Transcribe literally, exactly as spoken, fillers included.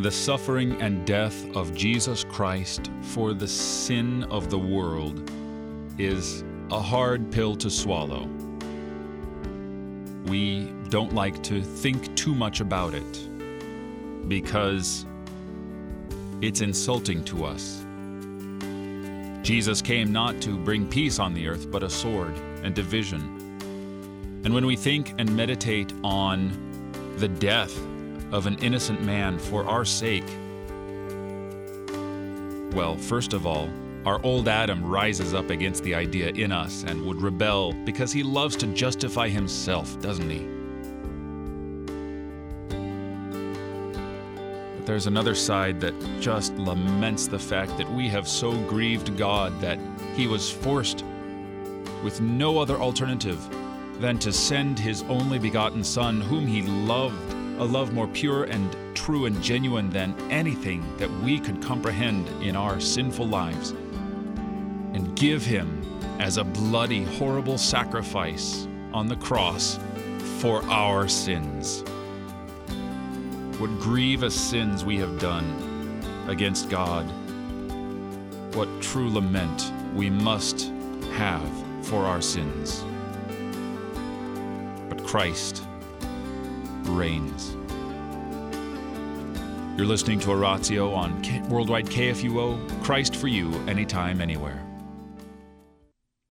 The suffering and death of Jesus Christ for the sin of the world is a hard pill to swallow. We don't like to think too much about it because it's insulting to us. Jesus came not to bring peace on the earth, but a sword and division. And when we think and meditate on the death of an innocent man for our sake, well, first of all, our old Adam rises up against the idea in us and would rebel because he loves to justify himself, doesn't he? But there's another side that just laments the fact that we have so grieved God that he was forced, with no other alternative, than to send his only begotten Son, whom he loved, a love more pure and true and genuine than anything that we could comprehend in our sinful lives, and give him as a bloody, horrible sacrifice on the cross for our sins. What grievous sins we have done against God. What true lament we must have for our sins. But Christ reigns. You're listening to Oratio on K- Worldwide K F U O, Christ for you, anytime, anywhere.